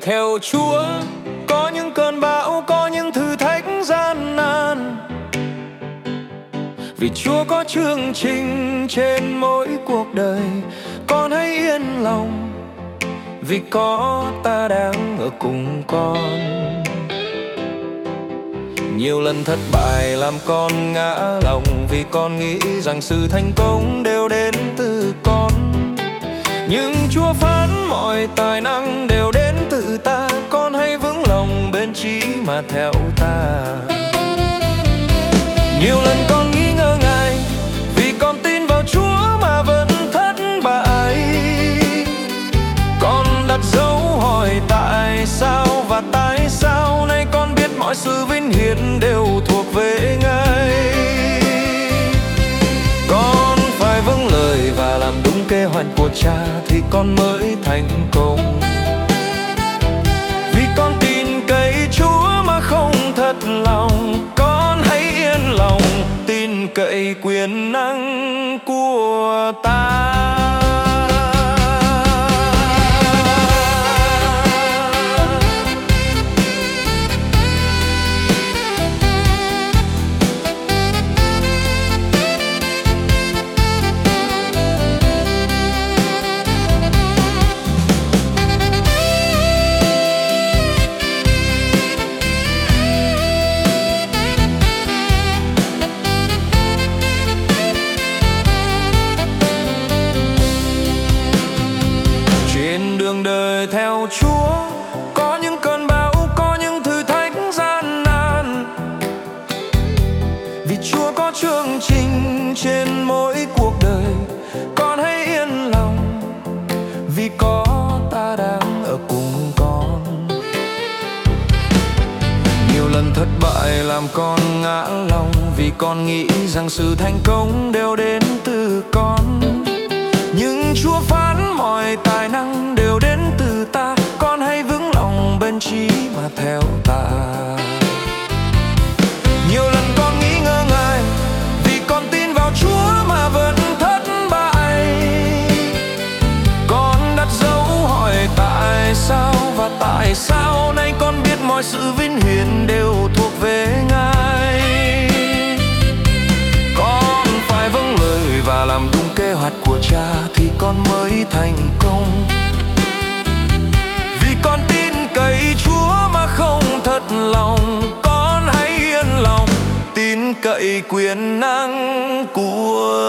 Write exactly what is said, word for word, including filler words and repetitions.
theo Chúa. Có những cơn bão, có những thử thách gian nan, vì Chúa có chương trình trên mỗi cuộc đời. Con hãy yên lòng, vì có ta đang ở cùng con. Nhiều lần thất bại làm con ngã lòng, vì con nghĩ rằng sự thành công đều đến từ con. Nhưng Chúa phán mọi tài năng đều đến từ ta. Con hãy vững lòng bên Chí mà theo ta. Nhiều lần con nghĩ ngơ ngại, vì con tin vào Chúa mà vẫn thất bại. Con đặt dấu hỏi tại sao và tại sao. Nay con biết mọi sự vinh hiển đều thuộc về Ngài. Con phải vâng lời và làm đúng kế hoạch của Cha thì con mới thành công. Vì con tin cậy Chúa mà không thất lòng. Con hãy yên lòng, tin cậy quyền năng của ta. Đường đời theo Chúa, có những cơn bão, có những thử thách gian nan, vì Chúa có chương trình trên mỗi cuộc đời. Con hãy yên lòng, vì có ta đang ở cùng con. Nhiều lần thất bại làm con ngã lòng, vì con nghĩ rằng sự thành công đều đến từ con. Nhưng Chúa phán mọi tài năng đều đến từ ta. Con hãy vững lòng bên Chí mà theo ta. Nhiều lần con nghĩ ngơ ngại, vì con tin vào Chúa mà vẫn thất bại. Con đặt dấu hỏi tại sao và tại sao. Nay con biết mọi sự vinh hiển đều thuộc về Ngài. Con phải vâng lời và làm đúng kế hoạch của Cha thì con mới thành công. Vì con tin cậy Chúa mà không thất lòng. Con hãy yên lòng, tin cậy quyền năng của